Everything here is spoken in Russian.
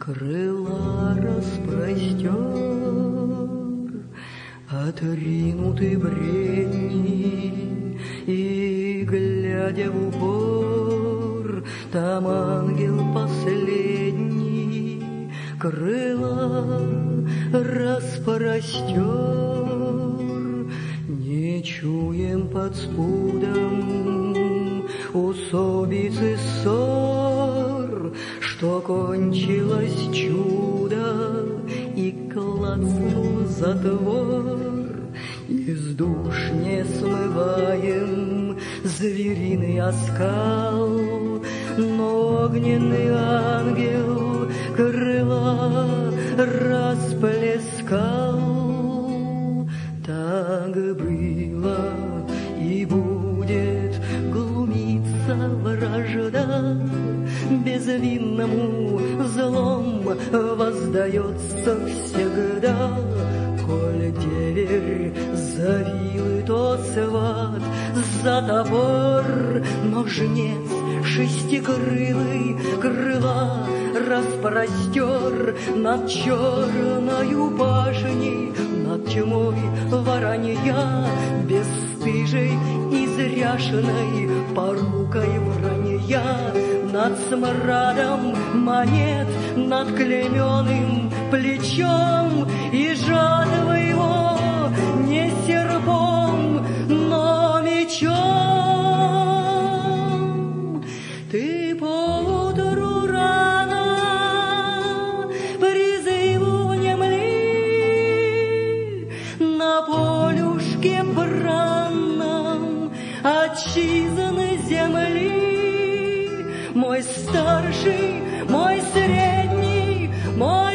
Крыла распростер, отринуты бредни, и, глядя в упор, там ангел последний крыла распростер. Не чуем под спудом усобицы ссор, что кончилось чудо, и клацнул затвор. Из душ не смываем звериный оскал, но огненный ангел крыла расплескал. Так было и будет глумиться вражда, безвинному злом воздается всегда. Коль деверь завил, то сват за топор, но жнец шестикрылый крыла распростер над черною башней, над тьмой воронья, бесстыжей, изряшенной порукой вранья, над смрадом монет, над клейменным плечом, и жатва его не серпом, но мечом. Ты поутру рано призыву внемли, на полюшке бранном отчизны земли. Мой старший, мой средний, мой